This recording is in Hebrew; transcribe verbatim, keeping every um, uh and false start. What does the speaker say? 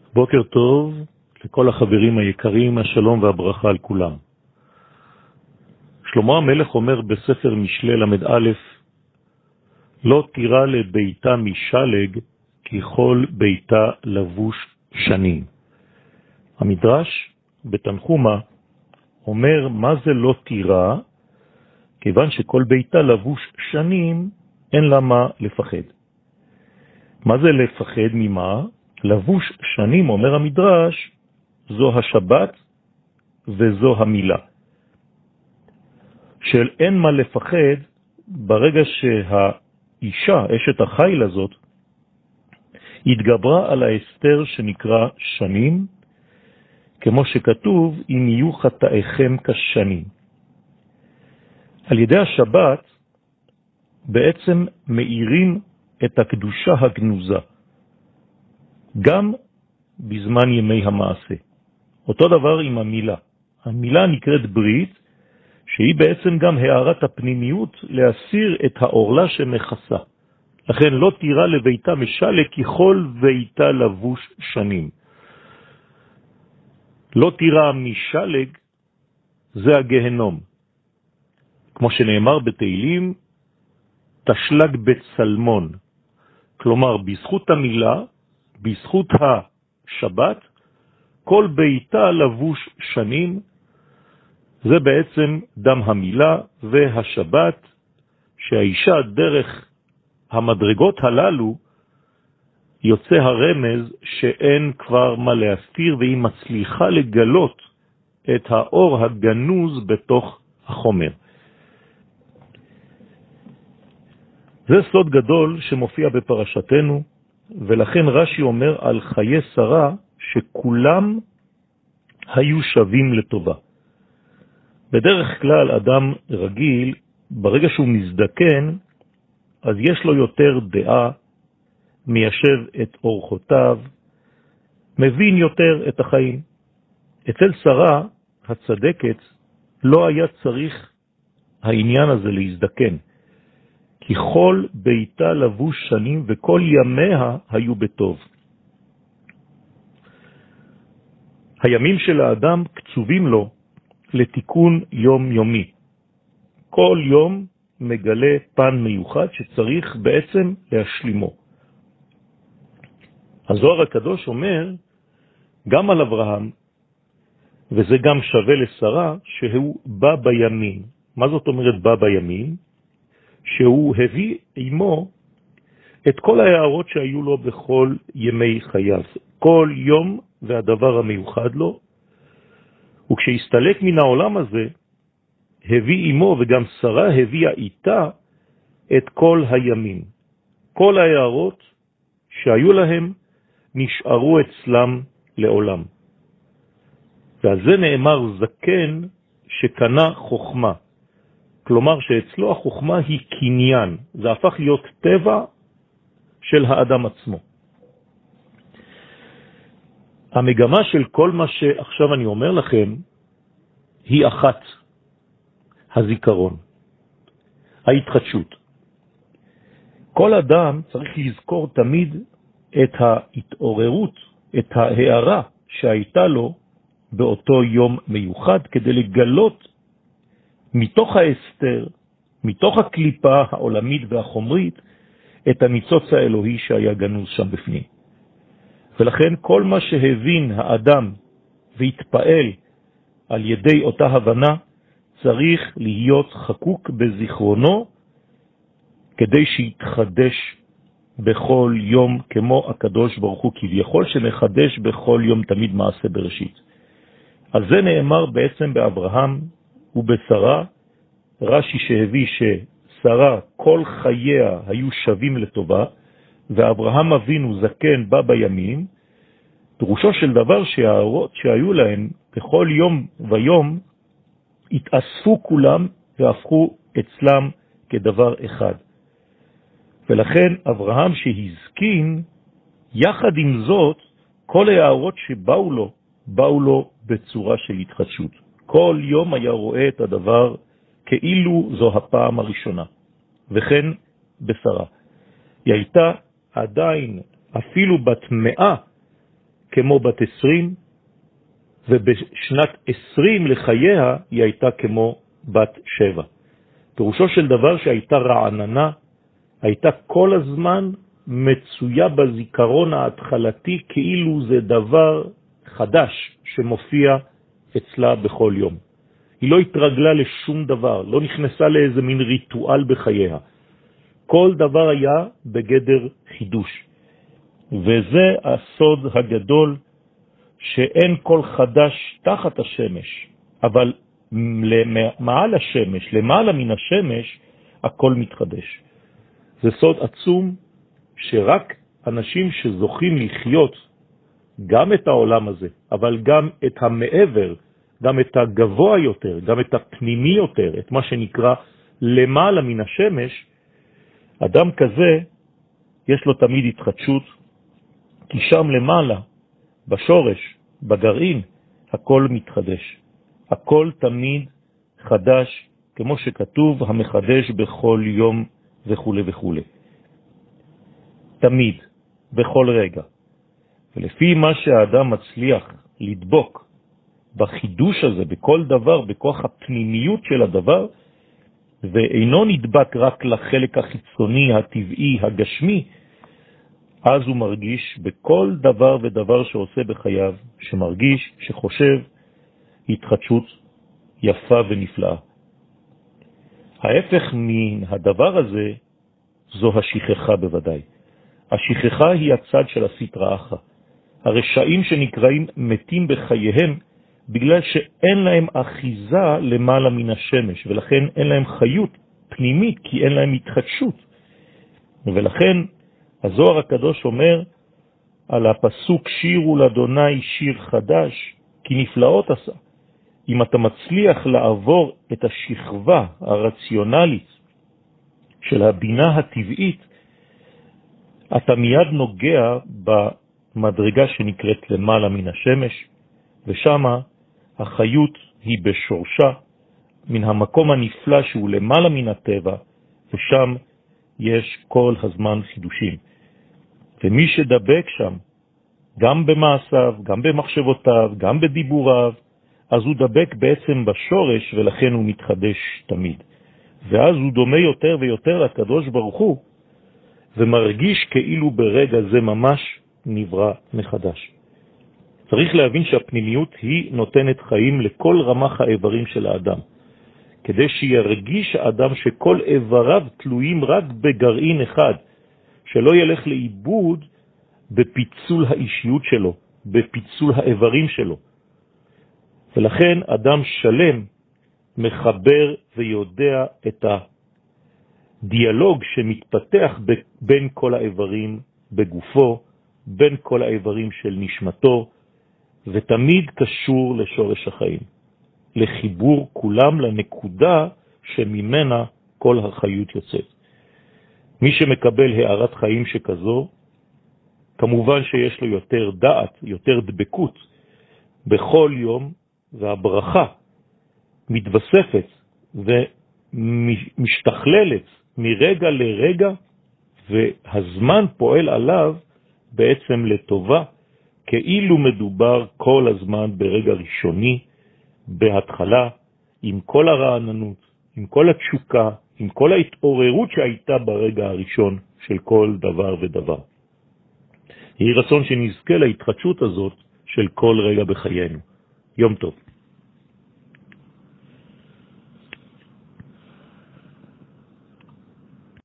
בוקר טוב לכל החברים היקרים, השלום והברכה על כולם. שלמה המלך אומר בספר משלי למד א', לא תירא לביתה משלג ככל ביתה לבוש שנים. המדרש בתנחומה אומר מה זה לא תירא, כיוון שכל ביתה לבוש שנים אין לה מה לפחד. מה זה לפחד ממה? לבוש שנים, אומר המדרש, זו השבת וזו המילה. של אין מה לפחד, ברגע שהאישה, אשת החיל הזאת, התגברה על ההסתר שנקרא שנים, כמו שכתוב, אם יהיו חטאיכם כשנים. על ידי השבת בעצם מאירים את הקדושה הגנוזה, גם בזמן ימי המעשה. אותו דבר עם המילה. המילה נקראת ברית, שהיא בעצם גם הערת הפנימיות להסיר את האורלה שמכסה. לכן לא תירא לביתה משלג ככל ביתה לבוש שנים. לא תירא משלג זה הגהנום. כמו שנאמר בתהילים, תשלג בצלמון. כלומר, בזכות המילה, בזכות השבת, כל ביתה לבוש שנים, זה בעצם דם המילה והשבת, שהאישה דרך המדרגות הללו יוצא הרמז שאין כבר מה להסתיר, והיא מצליחה לגלות את האור הגנוז בתוך החומר. זה סוד גדול שמופיע בפרשתנו, ולכן רש"י אומר על חיי שרה שכולם היו שווים לטובה. בדרך כלל אדם רגיל, ברגע שהוא מזדקן, אז יש לו יותר דעה, מיישב את אורחותיו, מבין יותר את החיים. אצל שרה הצדקת לא היה צריך העניין הזה להזדקן, כי כל ביתה לבוש שנים וכל ימיה היו בטוב. הימים של האדם קצובים לו לתיקון יום יומי. כל יום מגלה פן מיוחד שצריך בעצם להשלימו. הזוהר הקדוש אומר גם על אברהם, וזה גם שווה לשרה, שהוא בא בימים. מה זאת אומרת בא בימים? שהוא הביא עמו את כל ההערות שהיו לו בכל ימי חייו. כל יום והדבר המיוחד לו. וכשהסתלק מן העולם הזה, הביא עמו, וגם שרה הביאה איתה את כל הימים. כל ההערות שהיו להם נשארו אצלם לעולם. ועל זה נאמר זקן שקנה חוכמה. כלומר שאצלו החוכמה היא קניין. זה הפך להיות טבע של האדם עצמו. המגמה של כל מה שעכשיו אני אומר לכם היא אחת. הזיכרון. ההתחדשות. כל אדם צריך לזכור תמיד את ההתעוררות, את ההערה שהייתה לו באותו יום מיוחד, כדי לגלות מתוך ההסתר, מתוך הקליפה העולמית והחומרית, את הניצוץ האלוהי שהיה גנוז שם בפנים. ולכן כל מה שהבין האדם והתפעל על ידי אותה הבנה, צריך להיות חקוק בזיכרונו, כדי שיתחדש בכל יום, כמו הקדוש ברוך הוא כביכול, שמחדש בכל יום תמיד מעשה בראשית. על זה נאמר בעצם באברהם ובשרה, רש"י שהביא ששרה כל חייה היו שווים לטובה, ואברהם אבינו זקן בא בימים, פירושו של דבר שההערות שהיו להם בכל יום ויום, התאספו כולם והפכו אצלם כדבר אחד. ולכן אברהם שהזקין, יחד עם זאת, כל ההערות שבאו לו, באו לו בצורה של התחדשות. כל יום היה רואה את הדבר כאילו זו הפעם הראשונה. וכן בשרה. היא הייתה עדיין אפילו בת מאה, כמו בת עשרים, ובשנת עשרים לחייה היא הייתה כמו בת שבע. פירושו של דבר שהייתה רעננה, הייתה כל הזמן מצויה בזיכרון ההתחלתי, כאילו זה דבר חדש שמופיע אצלה בכל יום. היא לא התרגלה לשום דבר, לא נכנסה לאיזה מין ריטואל בחייה. כל דבר היה בגדר חידוש. וזה הסוד הגדול, שאין כל חדש תחת השמש, אבל למעל השמש, למעלה מן השמש, הכל מתחדש. זה סוד עצום שרק אנשים שזוכים לחיות גם את העולם הזה, אבל גם את המעבר, גם את הגבוה יותר, גם את הפנימי יותר, את מה שנקרא למעלה מן השמש, אדם כזה יש לו תמיד התחדשות, כי שם למעלה, בשורש, בגרעין, הכל מתחדש. הכל תמיד חדש, כמו שכתוב, המחדש בכל יום וכו' וכו'. תמיד, בכל רגע. ולפי מה שהאדם מצליח לדבוק בחידוש הזה, בכל דבר, בכוח הפנימיות של הדבר, ואינו נדבק רק לחלק החיצוני, הטבעי, הגשמי, אז הוא מרגיש בכל דבר ודבר שעושה בחייו, שמרגיש, שחושב, התחדשות יפה ונפלאה. ההפך מן הדבר הזה, זו השכחה בוודאי. השכחה היא הצד של הסטרא אחרא. הרשעים שנקראים מתים בחייהם, בגלל שאין להם אחיזה למעלה מן השמש, ולכן אין להם חיות פנימית, כי אין להם התחדשות. ולכן הזוהר הקדוש אומר על הפסוק שירו לאדוני שיר חדש, כי נפלאות עשה. אם אתה מצליח לעבור את השכבה הרציונלית של הבינה הטבעית, אתה מיד נוגע במדרגה שנקראת למעלה מן השמש, ושם החיות היא בשורשה, מן המקום הנפלא שהוא למעלה מן הטבע, ושם יש כל הזמן חידושים. ומי שדבק שם, גם במעשיו, גם במחשבותיו, גם בדיבוריו, אז הוא דבק בעצם בשורש, ולכן הוא מתחדש תמיד. ואז הוא דומה יותר ויותר לקדוש ברוך הוא, ומרגיש כאילו ברגע זה ממש נברא מחדש. צריך להבין שהפנימיות היא נותנת חיים לכל רמ"ח האיברים של האדם, כדי שירגיש האדם שכל איבריו תלויים רק בגרעין אחד, שלא ילך לאיבוד בפיצול האישיות שלו, בפיצול האיברים שלו. ולכן אדם שלם מחבר ויודע את הדיאלוג שמתפתח בין כל האיברים בגופו, בין כל האיברים של נשמתו, ותמיד קשור לשורש החיים, לחיבור כולם לנקודה שממנה כל החיות יוצאת. מי שמקבל הערת חיים שכזו, כמובן שיש לו יותר דעת, יותר דבקות בכל יום, והברכה מתווספת ומשתכללת מרגע לרגע, והזמן פועל עליו בעצם לטובה, כאילו מדובר כל הזמן ברגע ראשוני, בהתחלה, עם כל הרעננות, עם כל התשוקה, עם כל ההתעוררות שהייתה ברגע הראשון של כל דבר ודבר. יהי רצון שנזכה להתחדשות הזאת של כל רגע בחיינו. יום טוב.